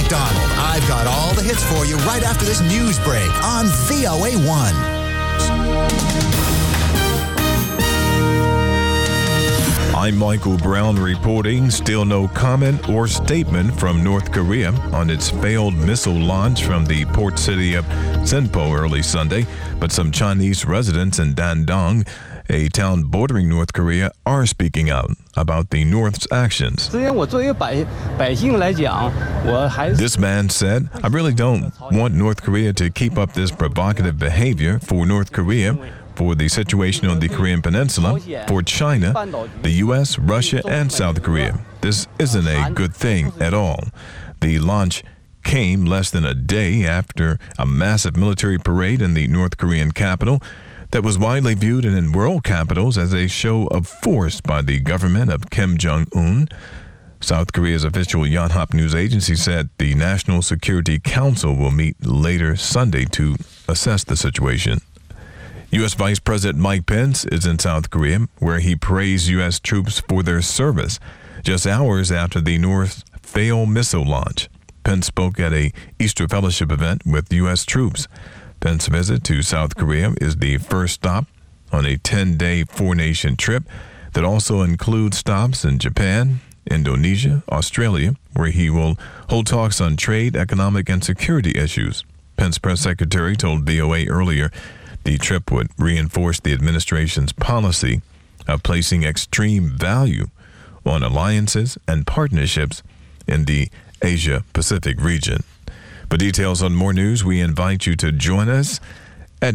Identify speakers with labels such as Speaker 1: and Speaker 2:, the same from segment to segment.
Speaker 1: McDonald. I've got all the hits for you right after this news break on VOA1.
Speaker 2: I'm Michael Brown reporting. Still no comment or statement from North Korea on its failed missile launch from the port city of Sinpo early Sunday, but some Chinese residents in Dandong, a town bordering North Korea, are speaking out about the North's actions. This man said, "I really don't want North Korea to keep up this provocative behavior for North Korea, for the situation on the Korean Peninsula, for China, the U.S., Russia, and South Korea. This isn't a good thing at all." The launch came less than a day after a massive military parade in the North Korean capital that was widely viewed in world capitals as a show of force by the government of Kim Jong-un. South Korea's official Yonhap news agency said the National Security Council will meet later Sunday to assess the situation. U.S. Vice President Mike Pence is in South Korea, where he praised U.S. troops for their service just hours after the North's failed missile launch. Pence spoke at a Easter Fellowship event with U.S. troops. Pence's visit to South Korea is the first stop on a 10-day four-nation trip that also includes stops in Japan, Indonesia, Australia, where he will hold talks on trade, economic, and security issues. Pence press secretary told VOA earlier the trip would reinforce the administration's policy of placing extreme value on alliances and partnerships in the Asia-Pacific region. For details on more news, we invite you to join us at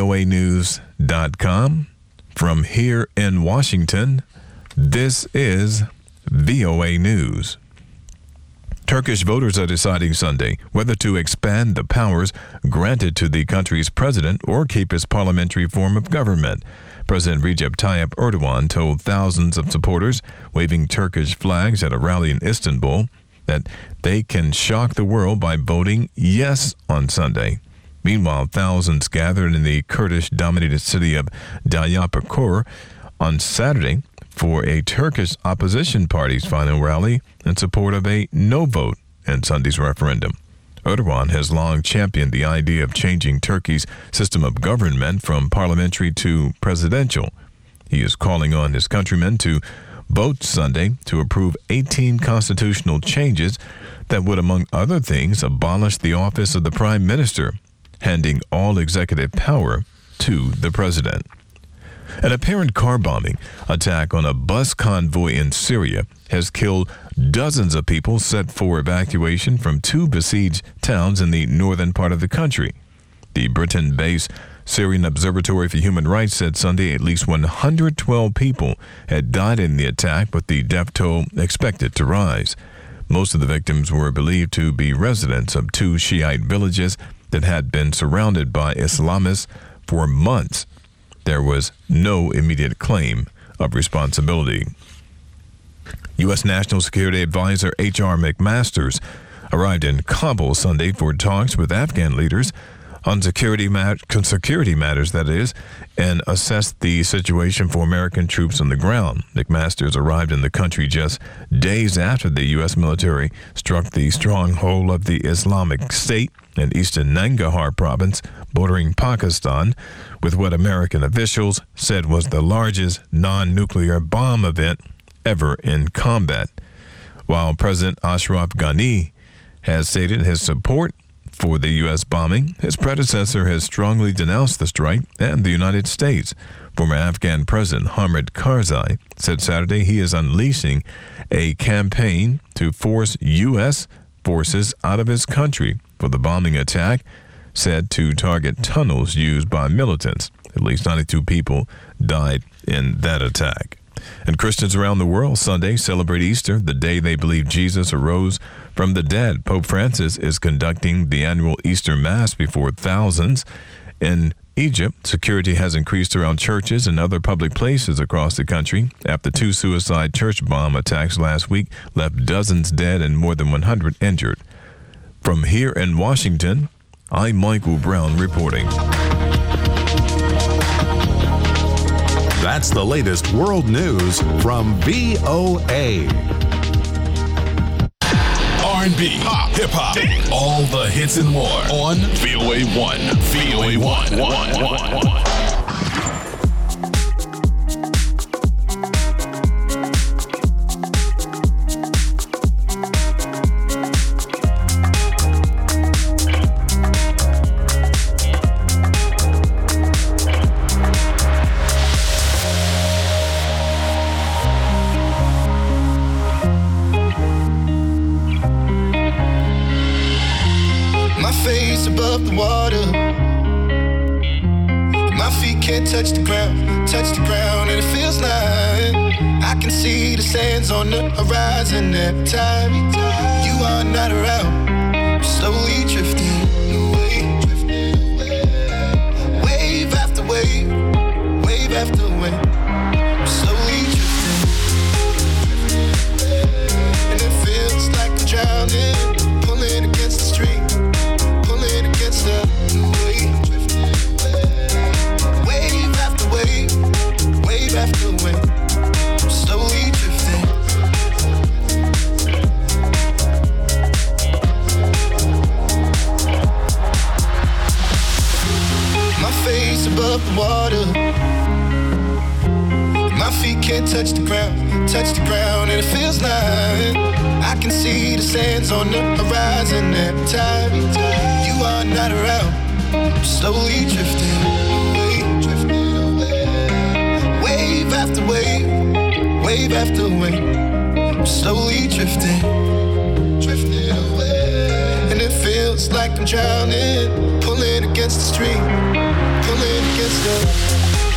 Speaker 2: voanews.com. From here in Washington, this is VOA News. Turkish voters are deciding Sunday whether to expand the powers granted to the country's president or keep his parliamentary form of government. President Recep Tayyip Erdogan told thousands of supporters waving Turkish flags at a rally in Istanbul that they can shock the world by voting yes on Sunday. Meanwhile, thousands gathered in the Kurdish-dominated city of Diyarbakir on Saturday for a Turkish opposition party's final rally in support of a no vote in Sunday's referendum. Erdogan has long championed the idea of changing Turkey's system of government from parliamentary to presidential. He is calling on his countrymen to vote Sunday to approve 18 constitutional changes that would, among other things, abolish the office of the prime minister, handing all executive power to the president. An apparent car bombing attack on a bus convoy in Syria has killed dozens of people set for evacuation from two besieged towns in the northern part of the country. The Britain-based Syrian Observatory for Human Rights said Sunday at least 112 people had died in the attack, with the death toll expected to rise. Most of the victims were believed to be residents of two Shiite villages that had been surrounded by Islamists for months. There was no immediate claim of responsibility. U.S. National Security Advisor H.R. McMaster arrived in Kabul Sunday for talks with Afghan leaders on security matters, that is, and assessed the situation for American troops on the ground. McMaster arrived in the country just days after the U.S. military struck the stronghold of the Islamic State in eastern Nangarhar province, bordering Pakistan, with what American officials said was the largest non-nuclear bomb event ever in combat. While President Ashraf Ghani has stated his support for the U.S. bombing, his predecessor has strongly denounced the strike, and the United States. Former Afghan President Hamid Karzai said Saturday he is unleashing a campaign to force U.S. forces out of his country for the bombing attack, said to target tunnels used by militants. At least 92 people died in that attack. And Christians around the world Sunday celebrate Easter, the day they believe Jesus arose from the dead. Pope Francis is conducting the annual Easter Mass before thousands. In Egypt, security has increased around churches and other public places across the country after two suicide church bomb attacks last week left dozens dead and more than 100 injured. From here in Washington, I'm Michael Brown reporting.
Speaker 3: That's the latest world news from VOA. R&B, pop, hip hop, all the hits and more on VOA 1. VOA 1.
Speaker 4: Above the water, my feet can't touch the ground, and it feels like I can see the sands on the horizon every time you are not around. I'm slowly drifting away, wave after wave, wave after wave. I'm slowly drifting, and it feels like I'm drowning, pulling against the stream. Against the wave, wave after wave, wave after wave, I'm slowly drifting. My face above the water, my feet can't touch the ground, and it feels like I can see the sands on the horizon every time you are not around. I'm slowly drifting away, wave after wave, wave after wave. I'm slowly drifting away, and it feels like I'm drowning, pulling against the stream, pulling against the.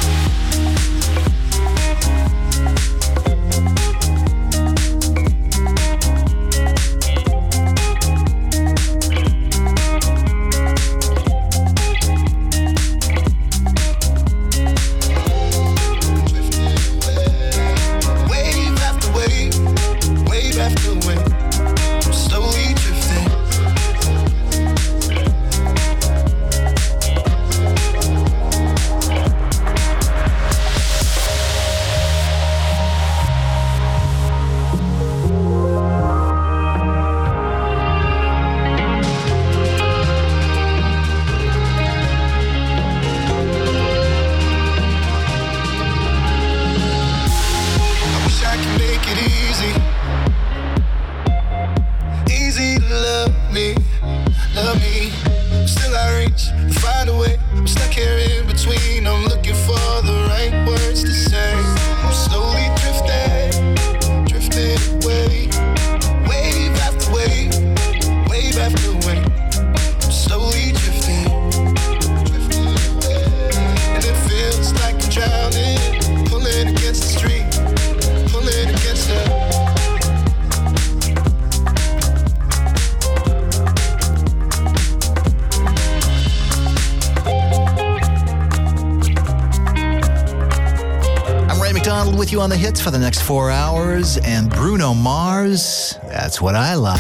Speaker 1: With you on the hits for the next 4 hours, and Bruno Mars, That's What I Like.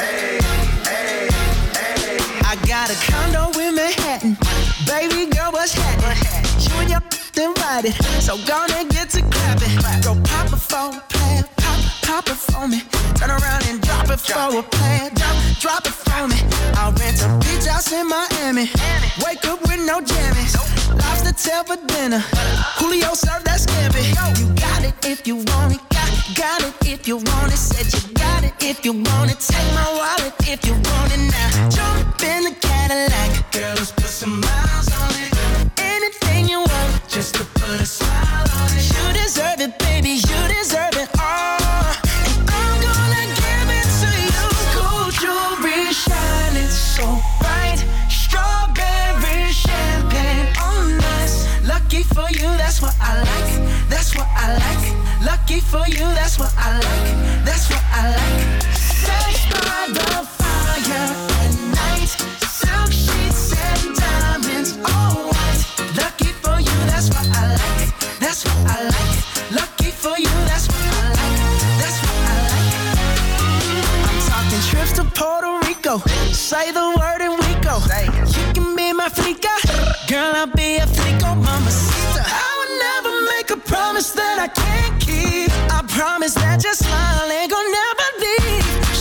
Speaker 5: I got a condo in Manhattan. Baby girl, what's happening? You and your invited, so gonna get to clapping. Go pop it for a plan, pop it for me. Turn around and drop it for a plan, drop it for me. I'll rent a beach house in Miami. Wake up with no jammies. Lobster tail for dinner. Julio served that scampi. You got it if you want it. Got it if you want it. Said you got it if you want it. Take my wallet if you want it now. Jump in the Cadillac. Girl, let's put some miles on it. Anything you want, just to put a smile on it. You deserve it, baby. You deserve it all. And I'm gonna give it to you. Gold jewelry shining so bright. Strawberry champagne on us. Lucky for you, that's what I like. That's what I like. Lucky for you, that's what I like. That's what I like. Sex by the fire at night. Silk sheets and diamonds, all white. Lucky for you, that's what I like. That's what I like. Lucky for you, that's what I like. That's what I like. I'm talking trips to Puerto Rico. Say the word and we go. You can be my flica. Girl, I'll be a flico, mamacita. I would never make a promise that I can't keep. I promise that your smile ain't gonna never leave. Shopping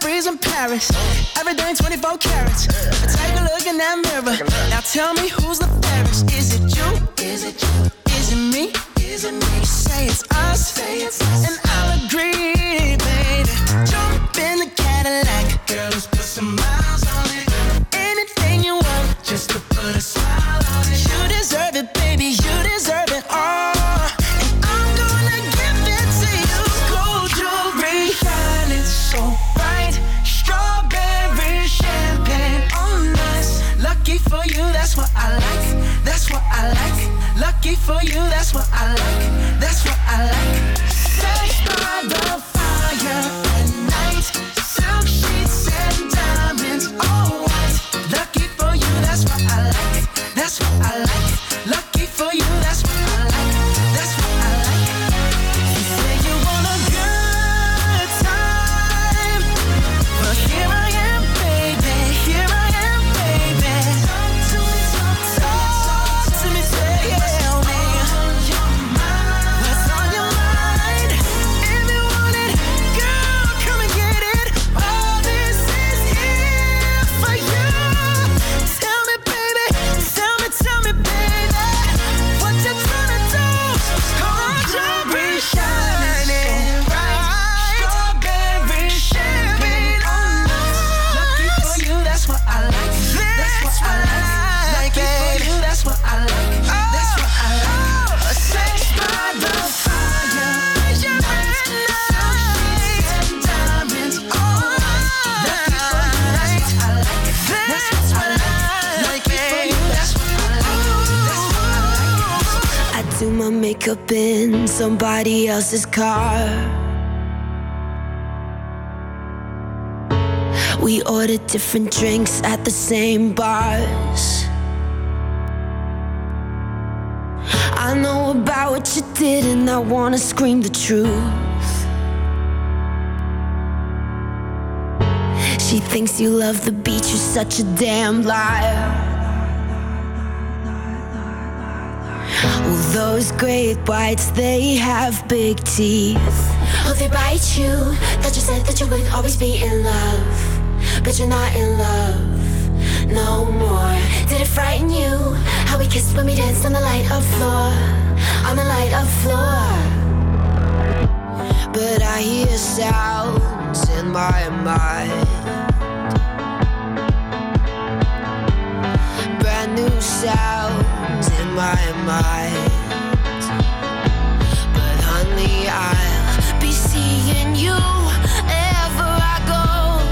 Speaker 5: sprees in Paris. Everything 24 carats. Take a look in that mirror. Now tell me who's the fairest. Is it you? Is it you? Is it me? Is it me? Say it's us. And I'll agree, baby. Jump in the Cadillac. Girl, let's put some miles on it. Anything you want, just to put a smile on it. You deserve it, baby. You deserve it all. And I'm gonna give it to you. Gold jewelry, shining so bright. Strawberry champagne on us. Lucky for you, that's what I like. That's what I like. Lucky for you, that's what I like. That's what I like. Sex by the fire at night. Silk sheets and diamonds, all white. Lucky for you, that's what I like. That's what I like. Lucky for you, that's what I like. That's what I like. You say you want a good time, but here I am, baby. Here I am, baby. Talk to me, talk to me, tell me what's on your mind. If you want it, girl, come and get it. All this is here for you. Tell me, baby, what you tryna do? Gold jewelry shining bright. Strawberry champagne on us. Lucky for you, that's what I like. That's what I like. Lucky for you, that's what I like. That's what I like. Sex by the fire at night. And diamonds on us. Lucky for you, that's what I like. That's what I like. Lucky for you, that's what I like. That's what I like.
Speaker 6: I do my makeup in somebody else's car. We order different drinks at the same bars. I know about what you did and I wanna scream the truth. She thinks you love the beach, you're such a damn liar. Well, those great whites, they have big teeth. Oh, they bite you. Thought you said that you would always be in love, but you're not in love no more. Did it frighten you? How we kissed when we danced on the light of floor, on the light of floor. But I hear sounds in my mind, brand new sounds in my mind. But honey, I'll be seeing you wherever I go.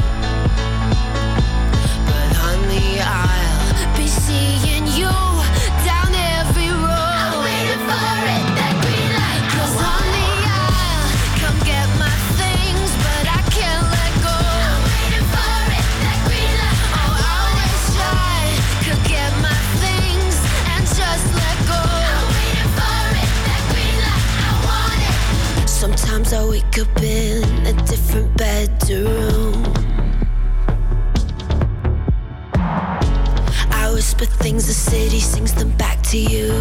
Speaker 6: But honey, I'll be seeing you down every road. I'm waiting for it, that green light. 'Cause honey, I'll come get my things, but I can't let go. I'm waiting for it, that green light. Oh, I wish I could get my things and just let go. I'm waiting for it, that green light. I want it. Sometimes I wake up in a different bedroom. I whisper things, the city sings them back to you.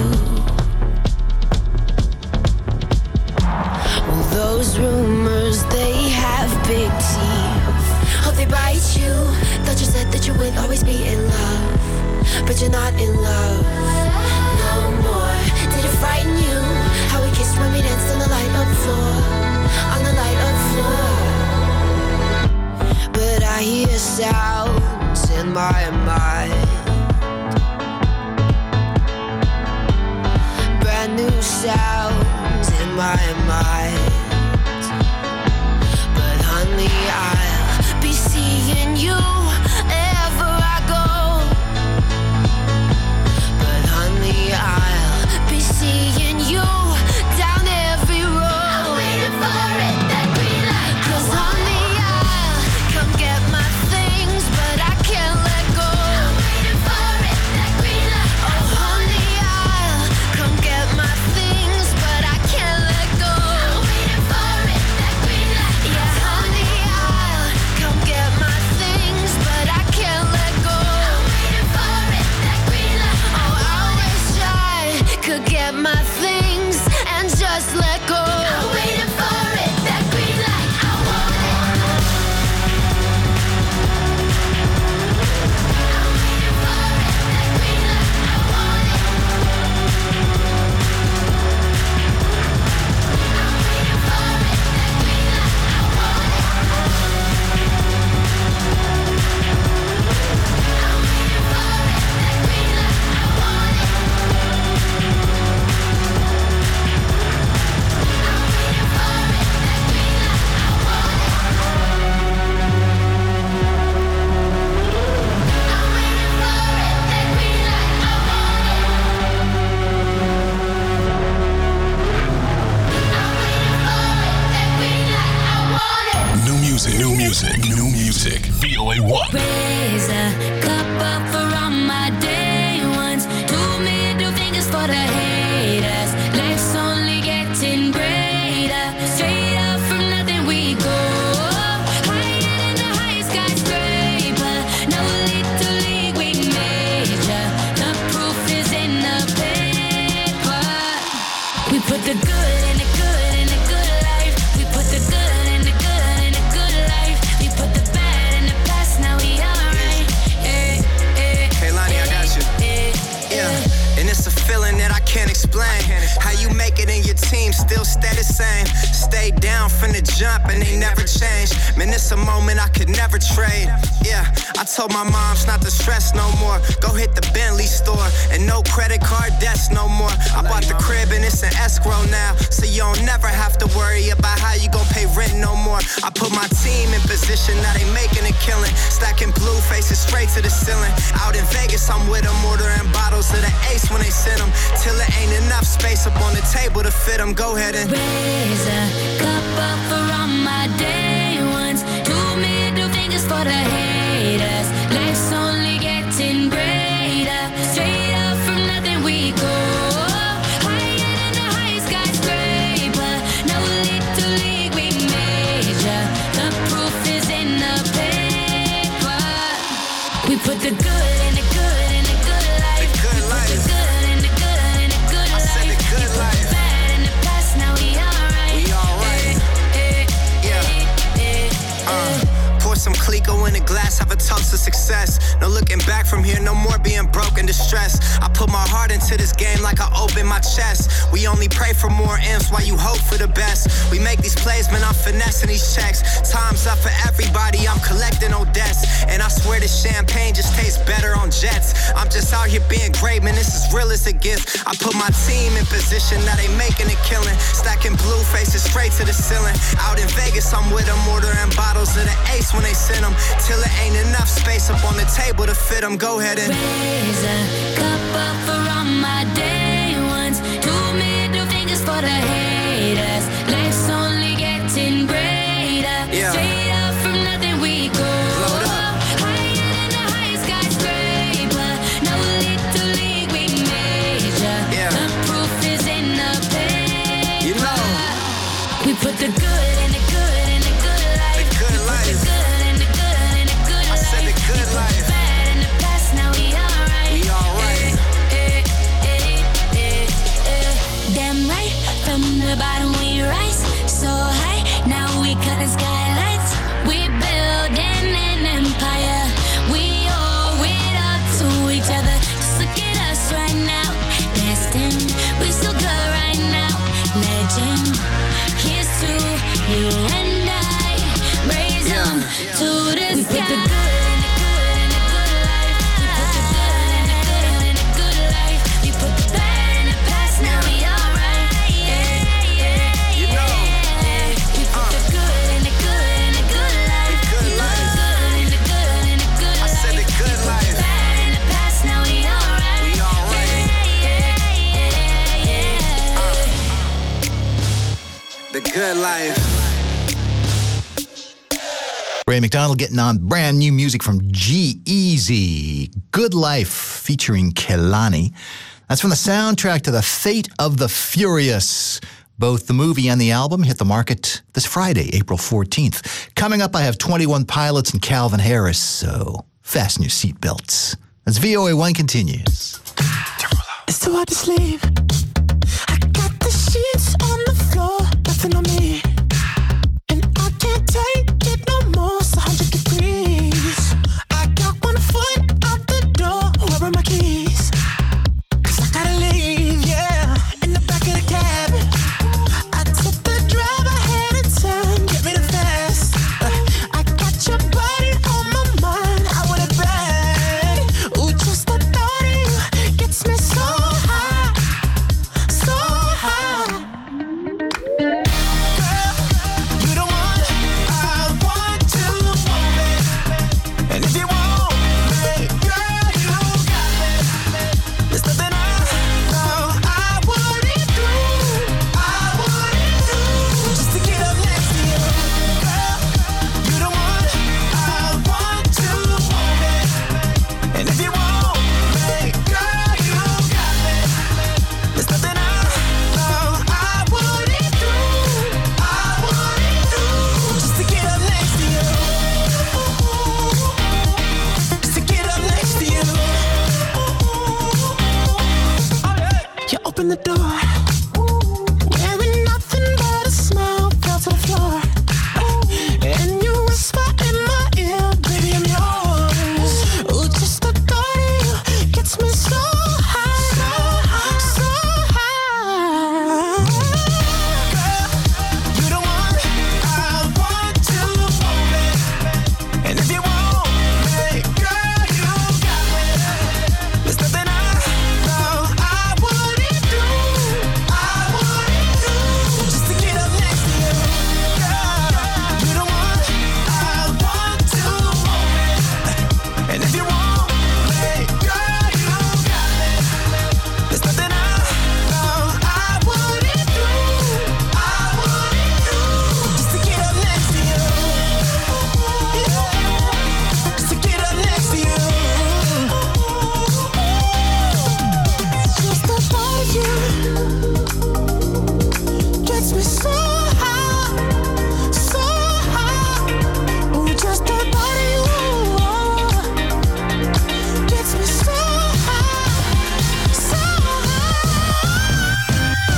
Speaker 6: Well, those rumors, they have big teeth. Oh, they bite you. Thought you said that you would always be in love, but you're not in love no more. Did it frighten you? How we kissed when we danced on the light of floor, on the light of floor. But I hear sounds in my mind, brand new sounds in my mind. But honey, I'll be seeing you wherever I go. But honey, I'll be seeing you down every road. I'm waiting for it, that green light. 'Cause honey, I'll come get my things, but I can't let go. I'm waiting for it, that green light. Oh, honey, I'll come get my things, but I can't let go. I'm
Speaker 3: music. VOA1.
Speaker 6: Raise a cup up for all my day ones. 2 middle fingers for the haters. Life's only getting greater. Straight up from nothing we go. Higher than the highest skyscraper. No little league we major. The proof is in the paper. We put the good in the good in the good life. We put the good in the good in the good life. We put the bad in the past, now we alright.
Speaker 7: Hey Lonnie, I got you. Yeah, and it's a feeling that I can't explain. How you make it in your team still stay the same. Stay down from the jump and they never change. Man, it's a moment I could never trade. Yeah, I told my moms not to stress no more. Go hit the Bentley store and no credit card debts no more. I bought the crib and it's an escrow now, so you don't never have to worry about how you gon' pay rent no more. I put my team in position, now they making a killing. Stacking blue faces straight to the ceiling. Out in Vegas, I'm with them, ordering bottles of the Ace when they send them. Till it ain't enough space up on the table to fit them. Go ahead and
Speaker 6: raise a cup up for all my day ones. 2 middle fingers for the haters. Life's only getting greater. Straight up from nothing we go. Higher than the highest skyscraper. No little league we major. The proof is in the paper. We put the good in the good in the good life.
Speaker 7: The good life.
Speaker 6: The good in the good in the good life.
Speaker 7: I said the good life.
Speaker 6: The bad in the past, now we alright.
Speaker 7: We alright. Pour some Clico in a glass, have a toast to success. No looking back from here, no more being broke and distressed. I put my heart into this game like I open my chest. We only pray for more M's while you hope for the best. We make these plays, man, I'm finessing these checks. Time's up for everybody, I'm collecting old debts. And I swear this champagne just tastes better on jets. I'm just out here being great, man, this is real as it gets. I put my team in position, now they making a killing. Stacking blue faces straight to the ceiling. Out in Vegas, I'm with them, ordering bottles of the Ace when they send them. Till it ain't enough space up on the table to fit them. Go ahead and
Speaker 6: raise a cup up for all my day ones. 2 middle fingers for the haters. Life's only getting greater.
Speaker 7: Yeah.
Speaker 6: Straight up from nothing we go.
Speaker 7: Load up.
Speaker 6: Higher than the highest skyscraper. No little league we major.
Speaker 7: Yeah.
Speaker 6: The proof is in the paper.
Speaker 7: You know.
Speaker 6: We put the good in the good in the good life.
Speaker 7: The good life.
Speaker 6: The good in the good in the good life.
Speaker 7: I said the good life.
Speaker 6: The bad in the past, now we alright.
Speaker 7: We alright.
Speaker 6: Damn right, from the bottom we rise so high. Now we cutting skylights. We building an empire. We owe it up to each other. Just look at us right now. Destined, we so good right now. Legend, here's to you and I. Raise them to the sky. We put the good in the good in the good life. We put the good in the good in the good life. We put the bad in the past, now we alright.
Speaker 7: You know.
Speaker 6: We put the good in the good in the good life.
Speaker 7: The good
Speaker 6: We put
Speaker 7: life.
Speaker 6: the good in the good in the good
Speaker 7: I
Speaker 6: life.
Speaker 7: said the good life.
Speaker 6: Bad in the past, now we alright.
Speaker 7: We alright. The good life.
Speaker 1: Ray McDonald getting on brand new music from G-Eazy. Good Life featuring Kehlani. That's from the soundtrack to The Fate of the Furious. Both the movie and the album hit the market this Friday, April 14th. Coming up, I have 21 Pilots and Calvin Harris, so fasten your seatbelts. As VOA1 continues.
Speaker 8: It's too hard to sleep. I got the sheets on the floor, nothing on me. And I can't take it no more, it's 100 degrees. I got 1 foot out the door, where are my keys? 'Cause I gotta leave, yeah, in the back of the cab. I took the drive ahead of time, get me the fast. I got your body on my mind, I want it bad. Ooh, just the thought of you gets me so high. in the door. Wearing nothing but a smile, fell to the floor. And you whisper in my ear, baby, I'm yours. Ooh, just the thought of you gets me so high, so high. Girl, you the one I want to hold it. And if you want me, girl, you got me. There's nothing I know I wouldn't do. Just to get up next to you. Girl, you the one I want to hold it. And if you want me, girl, you got me. There's nothing I know I wouldn't do. Just to get up next to you. Just to get up next to you. Just the thought of you gets me so high, so high. Ooh, just the thought of you gets me so high, so high.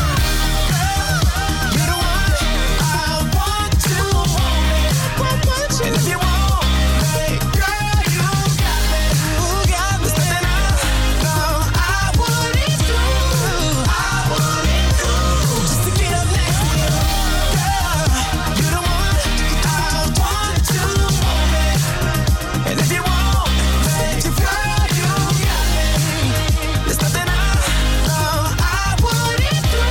Speaker 8: You're the one I want to hold it. And if you want me, girl, you got me. There's nothing I know I wouldn't do. Just to get up next to you. Girl, you're the one I want to hold it. And if you want me, girl, you got me. There's nothing I know I wouldn't do.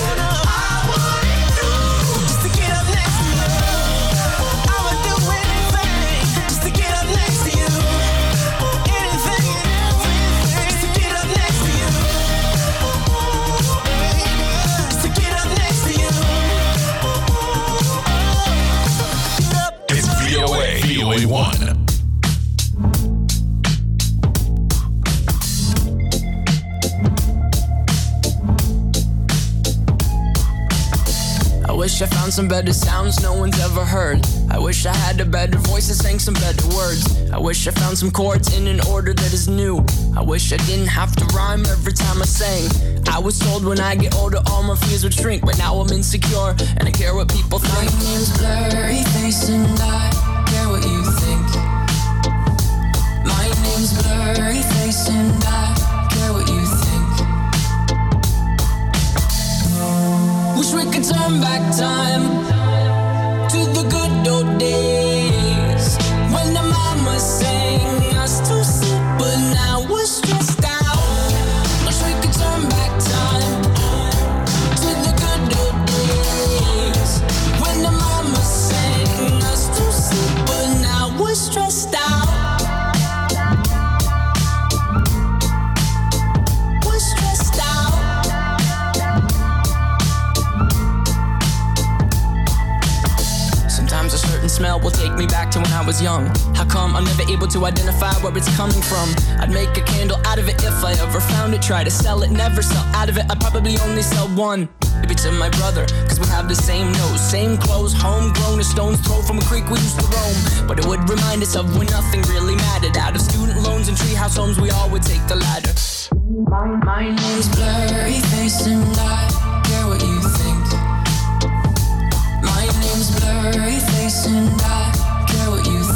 Speaker 8: Just to get up next to you. I would do anything just to get up next to you. Anything and everything just to get up next to you. Just to get up next to you.
Speaker 3: It's VOA 1.
Speaker 9: I wish I found some better sounds no one's ever heard. I wish I had a better voice and sang some better words. I wish I found some chords in an order that is new. I wish I didn't have to rhyme every time I sang. I was told when I get older all my fears would shrink, but now I'm insecure and I care what people think. My name's Blurry Face and I care what you think. My name's Blurry Face and I care what you think. Wish we could turn back time to the good old days when the mama sang us to sleep, but now we're stressed out. Wish we could turn back time to the good old days when the mama sang us to sleep, but now we're stressed out. We're stressed out. Sometimes a certain smell will take me back to when I was young. How come I'm never able to identify where it's coming from? I'd make a candle out of it if I ever found it. Try to sell it, never sell out of it. I'd probably only sell one. Maybe to my brother, cause we have the same nose, same clothes, homegrown, a stone's throw from a creek we used to roam. But it would remind us of when nothing really mattered. Out of student loans and treehouse homes, we all would take the ladder. My name's Blurry Face and I care what you think. My name's Blurry Face and I care what you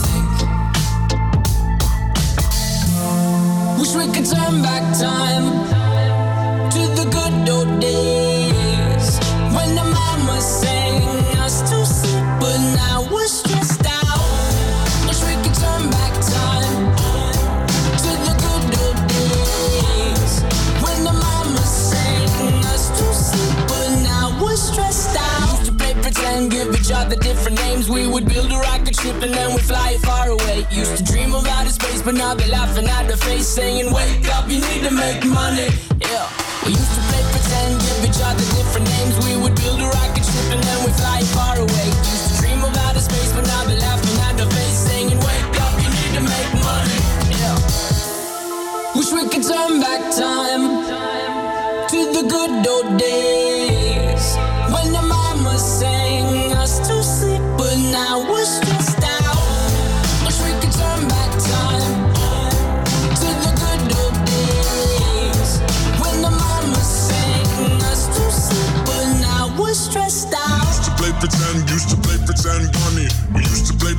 Speaker 9: think. Wish we could turn back time to the good old days when the mama sang us to sleep, but now we're stressed out. Wish we could turn back time to the good old days when the mama sang us to sleep, but now we're stressed out. Used to play pretend, give each other different names. We would build a rocket ship and then we'd fly it far away. Used to dream of outer space, but now they're laughing at the face, saying, wake up, you need to make money. Yeah. We used to play pretend, give each other different names. We would build a rocket ship and then we'd fly it far away. Used to dream of outer space, but now they're laughing at the face, saying, wake up, you need to make money. Yeah. Wish we could turn back time to the good old days when the mama sang us to sleep, but now we're stressed out. Wish we could turn back time to the good old days when the mama sang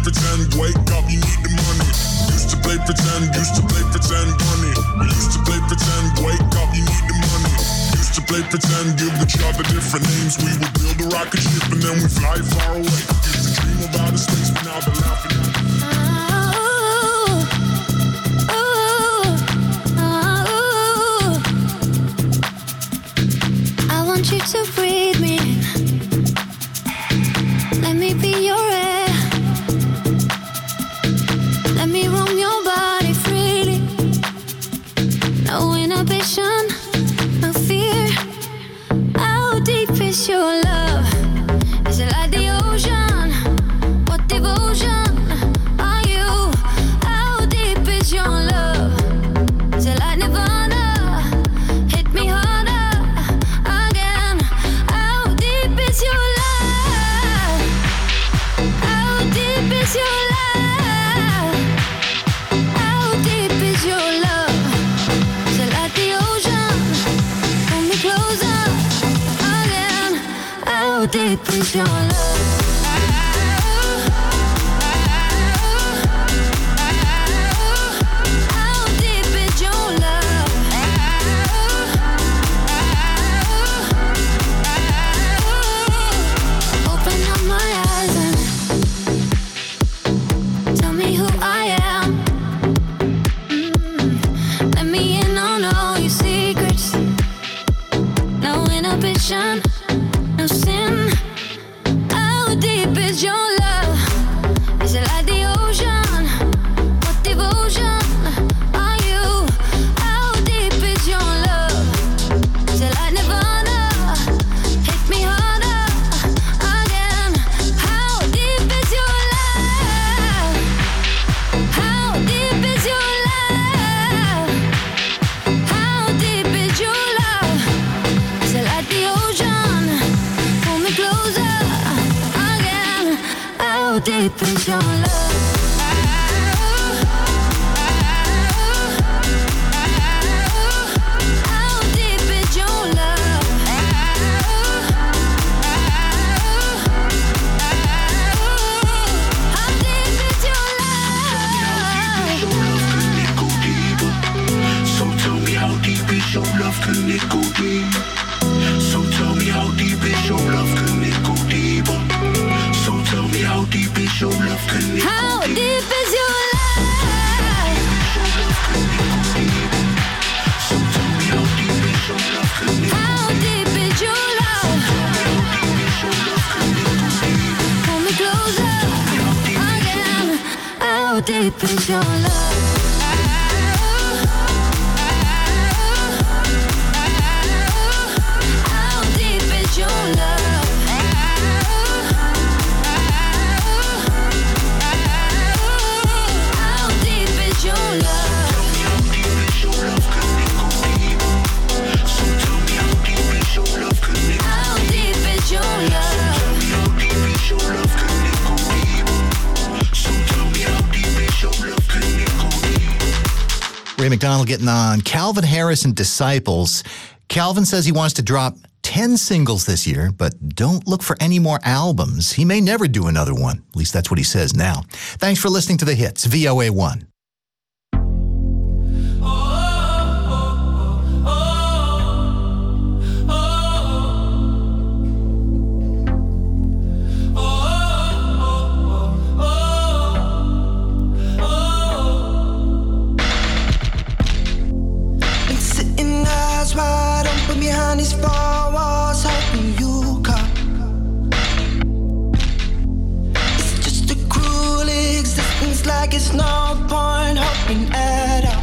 Speaker 10: pretend, wake up, you need the money. Used to play pretend, money. We used to play pretend, wake up, you need the money. Used to play pretend, give each other different names. We would build a rocket ship and then we fly far away. Used to dream of outer space, but now they're laughing at us.
Speaker 6: I want you to breathe me in. Let me be your air. Let me roam your body freely. No inhibition, no fear. How deep is your love? Is it like the ocean? What devotion are you? How deep is your love? Is it like Nirvana? Hit me harder again. How deep is your love? How deep is your love? How deep is your love? Is it like the ocean? Pull me closer again. How deep is your love? How deep is your love? Open up my eyes and tell me who I am. Let me in on all your secrets. No inhibition, no sin. How deep is your love? Is it like the ocean? What devotion are you? How deep is your love? Is it like Nirvana? Hit me harder again. How deep is your love? How deep is your love? How deep is your love? Is it like the ocean? Pull me closer again. How deep is your love? How deep is your love? How deep is your love?
Speaker 4: So tell me how deep is your love, can it go deep? So tell me how deep is your love, can it go deeper? So tell me how deep is your love, can it go
Speaker 6: How
Speaker 4: deeper?
Speaker 6: deep is your love?
Speaker 4: So tell me how deep is your love, can it go
Speaker 6: How deep is your love? Pull me closer again. How deep is your love? How deep is your love? How deep is your love?
Speaker 4: So tell me how deep is your love, can it go
Speaker 6: How deep is your love?
Speaker 4: How deep is your love, can it go deeper? So tell me how deep is your love, can it go deeper?
Speaker 1: Ray McDonald getting on Calvin Harris and Disciples. Calvin says he wants to drop 10 singles this year, but don't look for any more albums. He may never do another one. At least that's what he says now. Thanks for listening to The Hits, VOA1.
Speaker 5: Been sitting eyes wide open behind these four walls, hoping you come. It's just a cruel existence, like it's no point hoping at all.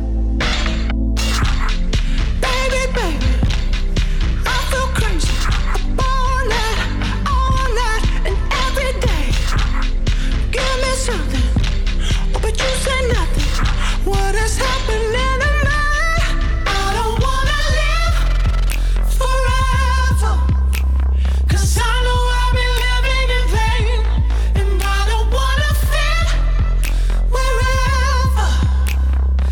Speaker 5: Baby, baby, I feel crazy all night, and every day. Give me something, but you say nothing. What is happening to me? I don't wanna live forever, 'cause I know I've been living in vain, and I don't wanna fit wherever.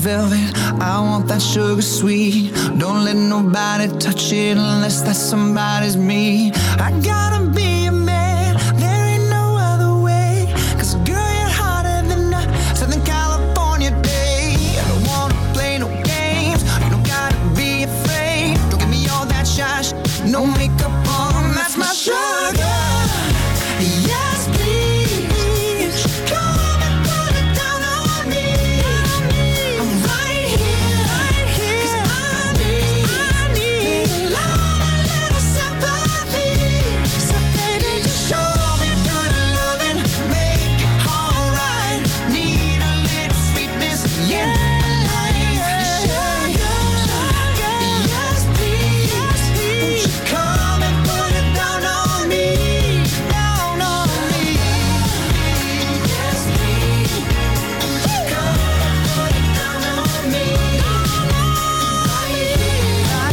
Speaker 5: velvet. I want that sugar sweet. Don't let nobody touch it unless that somebody's me. I gotta be a man, there ain't no other way. 'Cause girl, you're hotter than a Southern California day. I don't wanna play no games, you don't gotta be afraid. Don't give me all that shy shit, no makeup on, that's my sugar. Yes, please, come and put it down on me. I'm right here, 'cause I need a lot, a little sympathy. So baby, just show me good loving, make it alright. Need a little sweetness in my life. Sugar, yes please, won't you come and put it down on me, down on me. Yes please, come and put it down on me. I need a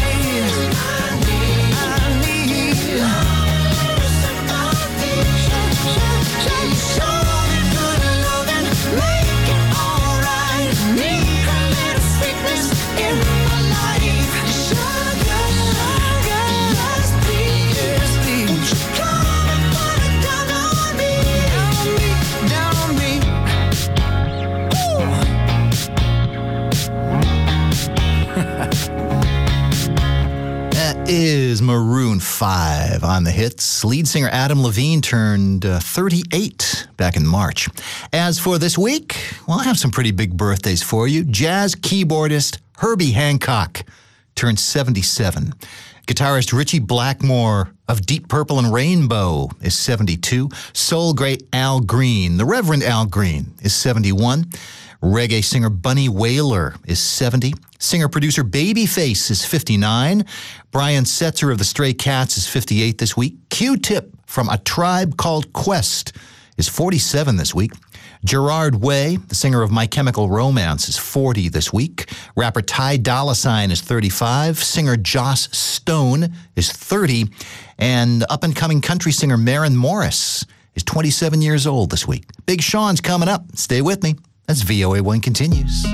Speaker 5: little sympathy. Show me good loving, make it alright. Need a little sweetness in my life. Sugar, yes please, won't you come and put it down on me, down on me,
Speaker 1: That is Maroon 5 on the hits. Lead singer Adam Levine turned 38 back in March. As for this week, well, I have some pretty big birthdays for you. Jazz keyboardist Herbie Hancock turned 77. Guitarist Ritchie Blackmore of Deep Purple and Rainbow is 72. Soul great Al Green, the Reverend Al Green, is 71. Reggae singer Bunny Wailer is 70. Singer-producer Babyface is 59. Brian Setzer of the Stray Cats is 58 this week. Q-Tip from A Tribe Called Quest is 47 this week. Gerard Way, the singer of My Chemical Romance, is 40 this week. Rapper Ty Dolla $ign is 35. Singer Joss Stone is 30. And up-and-coming country singer Maren Morris is 27 years old this week. Big Sean's coming up. Stay with me. As VOA1 continues.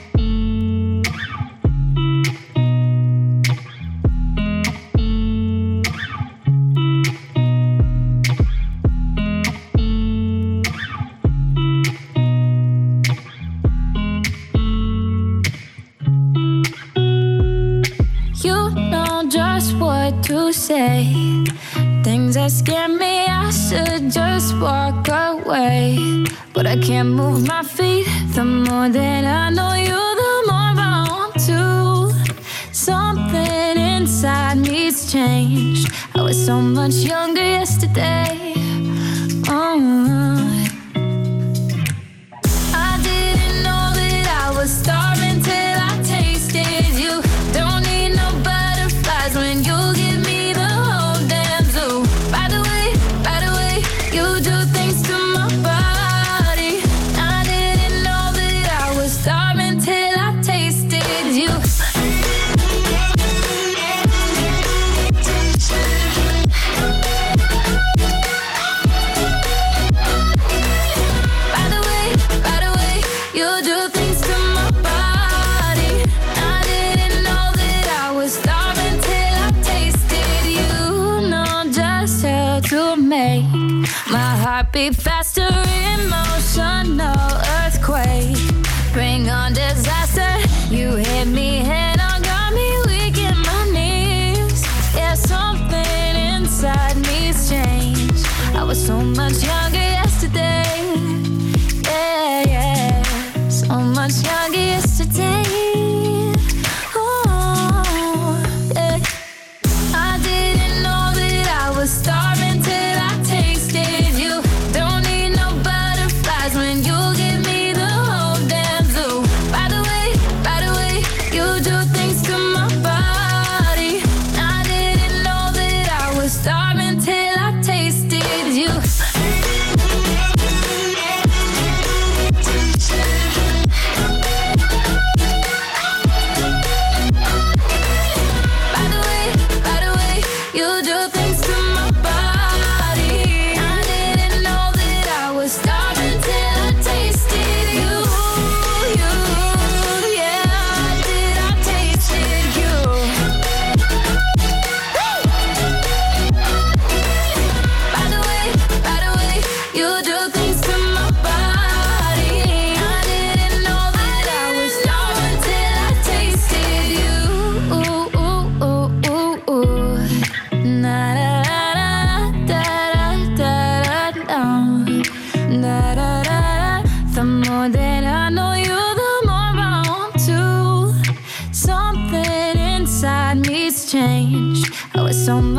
Speaker 6: You know just what to say. Things that scare me, I should just walk away. But I can't move my feet. The more that I know you, the more I want to. Something inside me's changed. I was so much younger yesterday. I didn't know that I was starving till I tasted you. Don't need no butterflies when you give me the whole damn zoo. By the way, you do things to my body. I didn't know that I was starving till I tasted you. By the way, you do things to my body. I didn't know that I was starving till I tasted you. Know just how to make my heart beat faster, emotional earthquake. Bring on disaster. You hit me head on, got me weak in my knees. Yeah, something inside me's changed. I was so much younger yesterday. Yeah, so much younger yesterday. Oh, yeah. I didn't know that I was starving till I tasted you. Don't need no butterflies when you give me the whole damn zoo. By the way, you do things to my body. I didn't know that I was starving till I tasted you.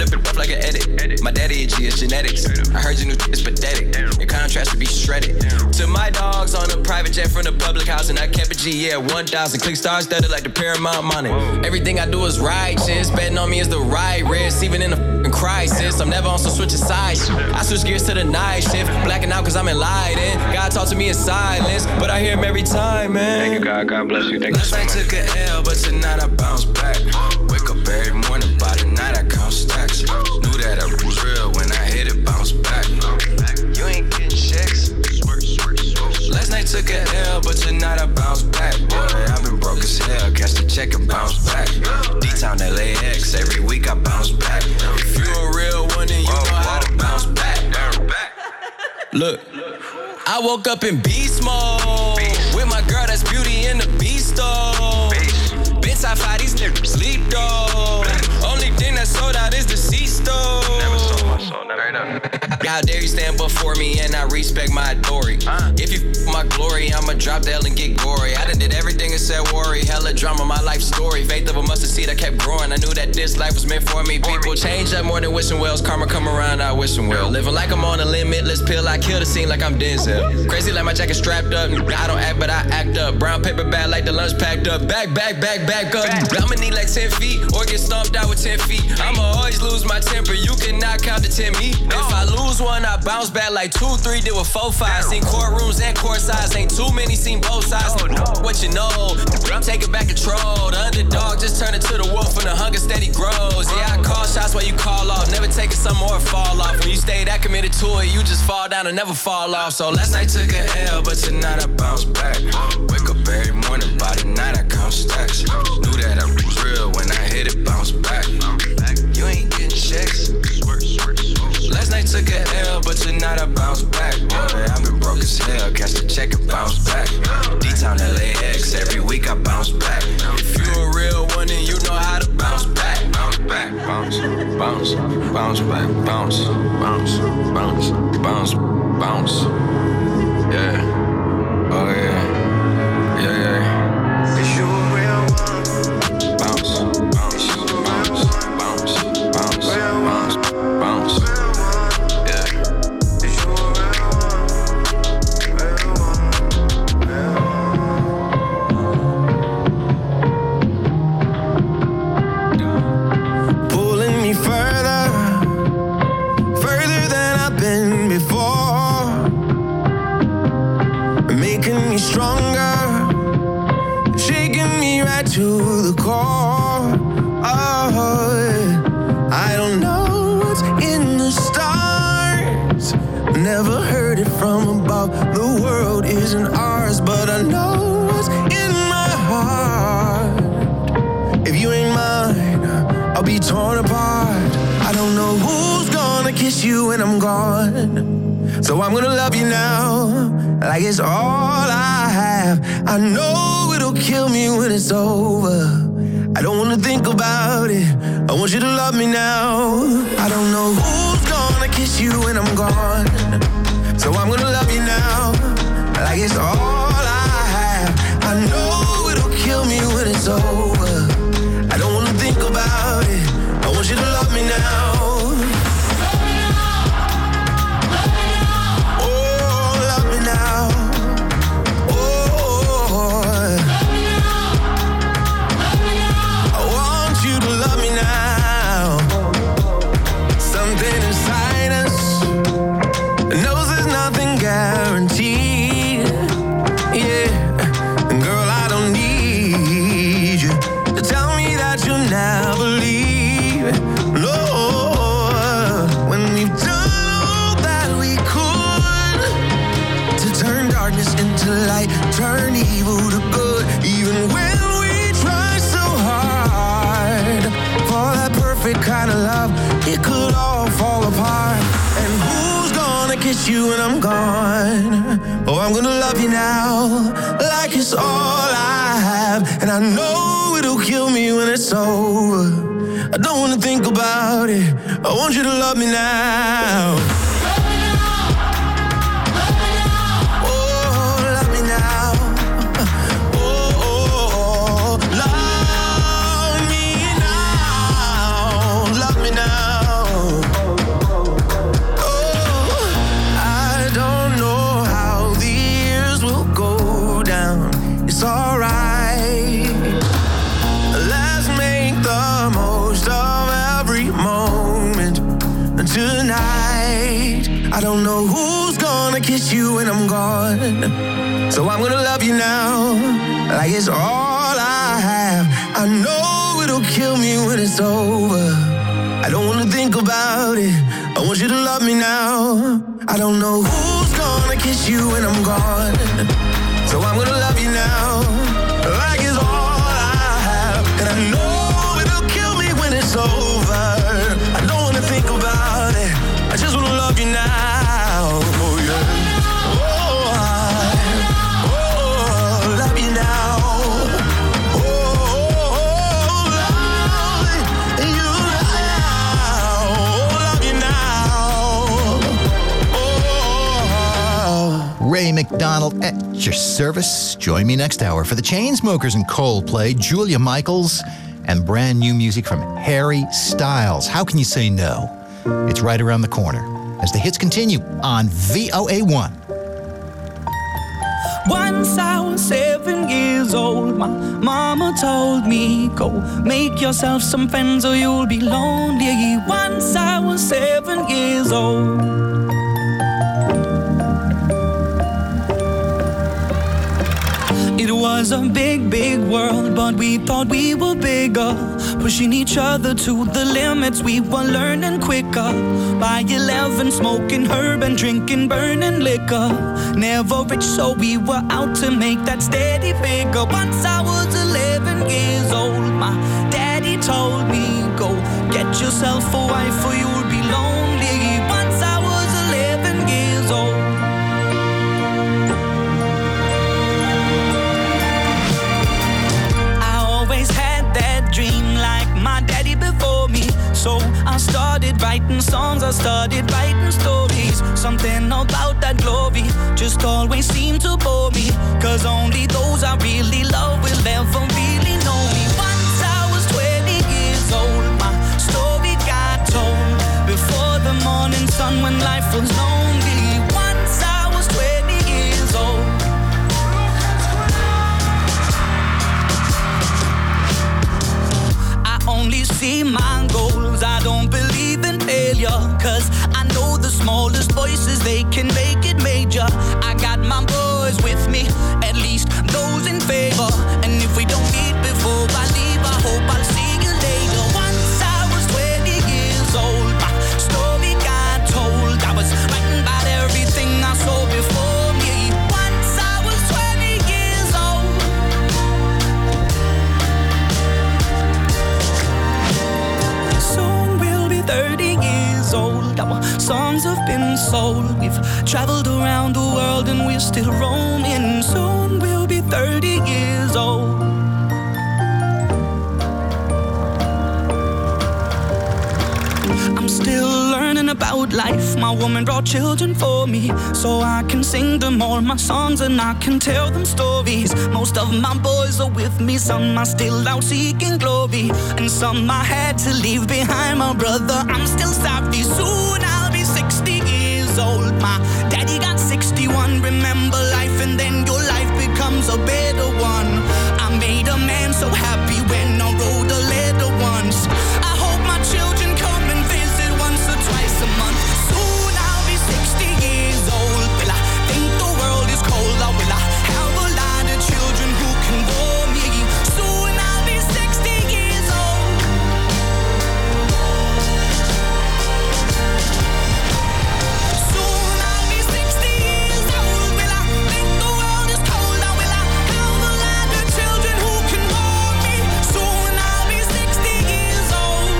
Speaker 11: the up like an edit. My daddy itchy, it's genetics. I heard your new is pathetic. Your contrast to be shredded. To my dogs on a private jet from the public house, and I kept a G, yeah, 1,000. Click stars studded like the Paramount money. Everything I do is righteous. Betting on me is the right risk, even in a crisis. I'm never on some switching sides. I switch gears to the night shift. Blacking out cause I'm enlightened. God talk to me in silence, but I hear him every time, man.
Speaker 12: Thank you, God. God bless you. Thank you
Speaker 11: so much. Last night took an L, but tonight I bounce back. Wake up every morning, by the night I count stacks. Knew that I was real when I hit it, bounce back. You ain't getting checks. Last night took an L, but tonight I bounce back. Boy, I've been broke as hell. Catch the check and bounce back. D-Town LAX, every week I bounce back. If you a real one, then you know how to bounce back. Look, I woke up in beast mode. With my girl, that's Beauty in the Beast mode. Been top 5, these niggas sleep though. Only thing that sold out is the C-stove. Never sold my soul, never heard of. How dare you stand before me and I respect my authority. If you my glory, I'ma drop the L and get gory. I done did everything and said worry. Hella drama, my life story. Faith of a mustard seed, I kept growing. I knew that this life was meant for me. People change up more than wishing wells. Karma come around, I wishing well. Living like I'm on a limitless pill. I kill the scene like I'm Denzel. Crazy like my jacket strapped up. I don't act, but I act up. Brown paper bag like the lunch packed up. Back up. I'ma need like 10 feet or get stomped out with 10 feet. I'ma always lose my temper. You cannot count to 10 me. If I lose one, I bounce back like 2, 3, did with 4, 5. Seen courtrooms and court sides. Ain't too many seen both sides. What you know, I'm taking back control. The underdog just turned into the wolf and the hunger steady grows. Yeah, I call shots while you call off. Never taking some more fall off. When you stay that committed to it, you just fall down and never fall off. So last night took an L, but tonight I bounce back. Wake up every morning, by the night I count stacks. Knew that I was real when I hit it, bounce back. You ain't getting checks. Last night took an L, but tonight I bounce back. Boy, I've been broke as hell. Catch the check and bounce back. D-Town LAX, every week I bounce back. If you a real one, then you know how to bounce back. Bounce back, bounce, bounce, bounce back, bounce, bounce, bounce, bounce, bounce. Yeah, oh yeah, yeah, yeah. Is you a real one? Bounce, bounce, bounce, bounce, bounce, bounce, bounce.
Speaker 4: To the core. Oh, I don't know what's in the stars. Never heard it from above. The world isn't ours, but I know what's in my heart. If you ain't mine, I'll be torn apart. I don't know who's gonna kiss you when I'm gone. So I'm gonna love you now, like it's all I have. I know it'll kill me when it's over. I don't wanna think about it. I want you to love me now. I don't know who's gonna kiss you when I'm gone. So I'm gonna love you now, like it's all I have. I know it'll kill me when it's over. I don't wanna think about it. I want you to love me now. Turn evil to good, even when we try so hard. For that perfect kind of love, it could all fall apart. And who's gonna kiss you when I'm gone? Oh, I'm gonna love you now, like it's all I have. And I know it'll kill me when it's over. I don't wanna think about it. I want you to love me now. Love me now. kiss you when I'm gone. So I'm gonna love you now, like it's all I have. I know it'll kill me when it's over. I don't wanna think about it. I want you to love me now. I don't know who's gonna kiss you when I'm gone. So I'm gonna love you now, like it's all I have. And I know it'll kill me when it's over. I don't wanna think about it. I just wanna love you now. Oh yeah. Love you now.
Speaker 1: Ray McDonald at your service. Join me next hour for the Chainsmokers and Coldplay, Julia Michaels, and brand new music from Harry Styles. How can you say no? It's right around the corner as the hits continue on VOA1.
Speaker 9: Once I was 7 years old, my mama told me, go make yourself some friends or you'll be lonely. Once I was 7 years old. It was a big, big world, but we thought we were bigger, pushing each other to the limits. We were learning quicker. By 11, smoking herb and drinking burning liquor. Never rich, so we were out to make that steady figure. Once I was 11 years old, my daddy told me, go get yourself a wife or you'll be lonely. Once I was 11 years old. Dream like my daddy before me. So I started writing songs, I started writing stories. Something about that glory just always seemed to bore me. Cause only those I really love will ever really know me. Once I was 20 years old, my story got told. Before the morning sun when life was lonely. Once I was 20 years old. Only see my goals, I don't believe in failure. Cause I know the smallest voices, they can make it major. I got my boys with me, at least those in favor. And if we don't meet before I leave, I hope I'll see you later. Once I was 20 years old, my story got told. I was writing about everything I saw before me. Once I was 20 years old. Soon we'll be 30 years old. Our songs have been sold. We've traveled around the world and we're still roaming. Soon we'll be 30 years old. I'm still learning about life. My woman brought children for me, so I can sing them all my songs and I can tell them stories. Most of my boys are with me, some are still out seeking glory, and some I had to leave behind. My brother, I'm still sorry. Soon I'll be 60 years old. My daddy got 61. Remember life and then your life becomes a better one. I made a man so happy when I wrote a letter once. I hope my children come and visit once or twice a month. Soon I'll be 60 years old. Will I think the world is cold, or will I have a lot of children who can bore me? Soon I'll be 60 years old. Soon I'll be 60 years old. Will I think the world is cold, or will I have a lot of children who can bore me? Soon I'll be 60 years old.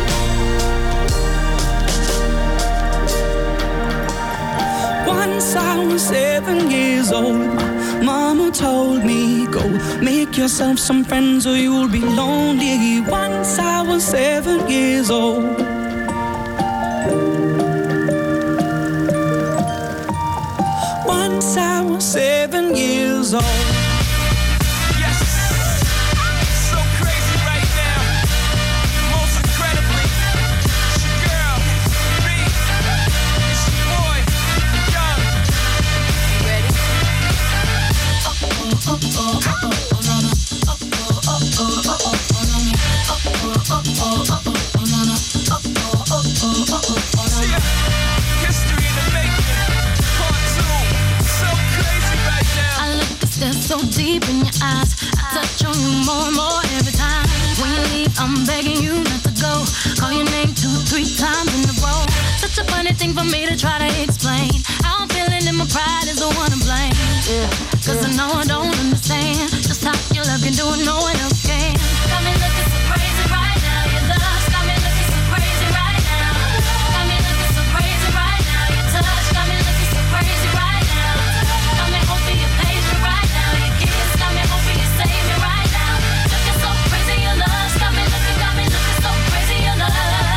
Speaker 9: Once I was 7 years old, my mama told me, go make yourself some friends or you'll be lonely. Once I was 7 years old. Once I was 7 years old. Yes, so crazy right now. Most incredibly, it's your girl, me, it's your boy, Young. Ready? History in the making, part 2.
Speaker 12: more and more every time. When you leave, I'm begging you not to go. Call your name 2-3 times in a row. Such a funny thing for me to try to explain. How I'm feeling and my pride is the one to blame. Cause I know I don't understand just how your love can do it, no one else can. Got me looking so crazy right now. Your love's got me looking so crazy right now. Got me looking so crazy right now. Your touch got me looking so crazy right now. Got me hoping you page me right now. Your kiss got me hoping you save me right now. Looking so crazy, your love's got me looking so crazy, your love.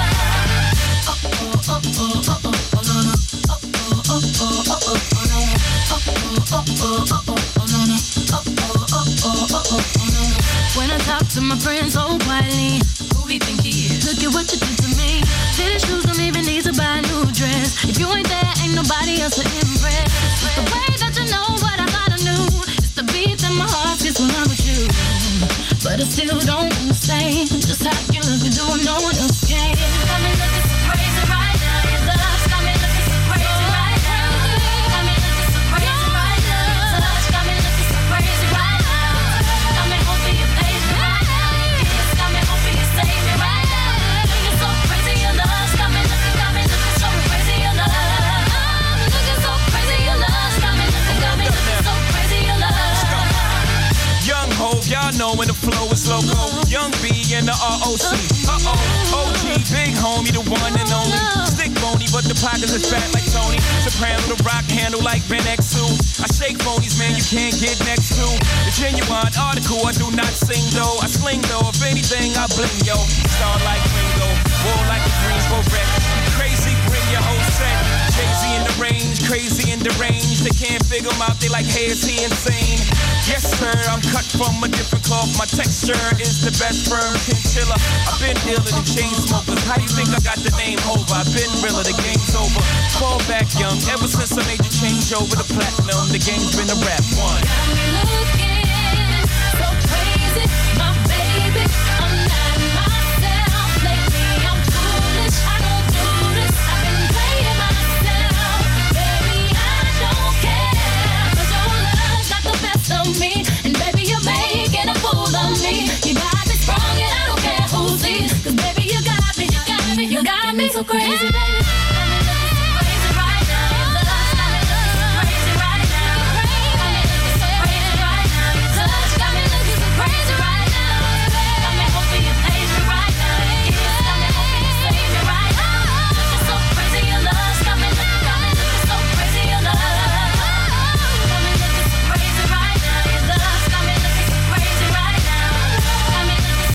Speaker 12: When I talk to my friends so quietly, who we think he is? Look at what you did to me. Fitted shoes don't even need to buy a new dress. If you ain't there, ain't nobody else to impress. It's the way that you know what I thought I knew. It's the beat that my heart gets when I'm with you. But I still don't understand just how you look and do what no one else can. Got me looking so crazy right now. Your love's got me looking so crazy right now. Got me looking so crazy right now. Your touch got me looking so crazy right now. Got me hoping you page me right now. Your kiss got me hoping you save me right now. Looking so crazy, your love's got me looking so crazy, your love. Looking so crazy, your love's got me looking so crazy, your love.
Speaker 13: Young Hov, y'all know when the flow is loco. Young B and the ROC. OG, big homie, the one and only. Stick bony, but the pockets is fat like Tony. Soprano, the rock handle like Ben X2. I shake phonies, man, you can't get next to. The genuine article, I do not sing though. I sling though, if anything, I bling yo. Star like Ringo, war like a Greensboro wreck. Crazy, bring your whole set. Crazy in the range, crazy in the range. They can't figure him out, they like, hey, is he insane? Yes, sir, I'm cut from a different cloth. My texture is the best firm chinchilla. I've been iller than chain smokers. How you think I got the name Hov? I've been realer, the game's over. Fall back young, ever since I made the change over to platinum. The game's been a rap one.
Speaker 12: Got me looking so crazy